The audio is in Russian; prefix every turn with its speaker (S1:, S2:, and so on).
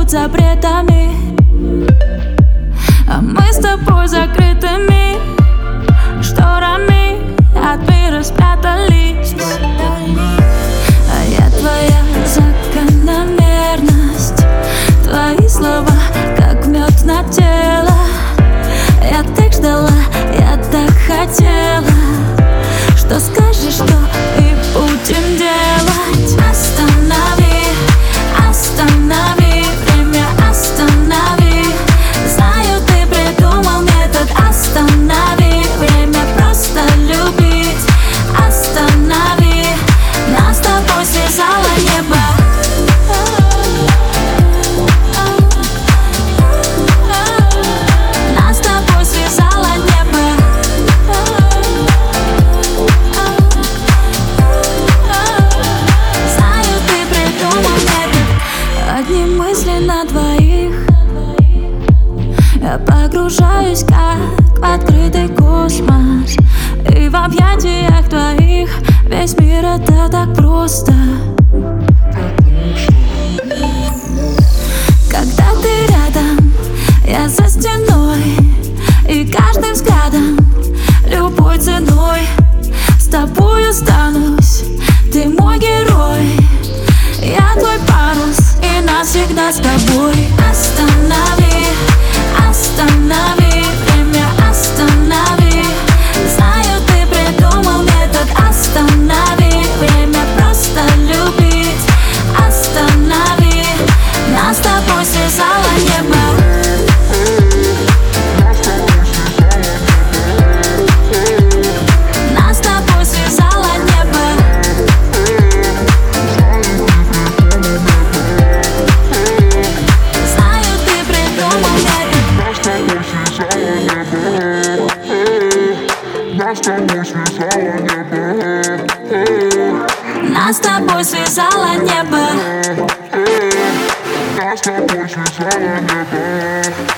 S1: под запретами, а мы с тобой закрытыми шторами от мира спрятались. А я твоя закономерность, твои слова как мед на тело. Я так ждала, я так хотела, что скажешь, что и будем делать. Останови, останови, время останови. Знаю, ты придумал метод. Останови, время просто любить. Останови, нас с тобой связало небо. На двоих я погружаюсь, как в открытый космос, и в объятиях твоих весь мир — это так просто. Когда ты рядом, я за стеной, и каждым взглядом, любой ценой с тобой останусь. Ты мой герой, я твой парус, и навсегда с тобой. Останови, останови, время останови. Знаю, ты придумал метод. Останови, время просто любить. Останови, нас с тобой связало небо. Нас с тобой связало небо.
S2: Нас с тобой связало небо.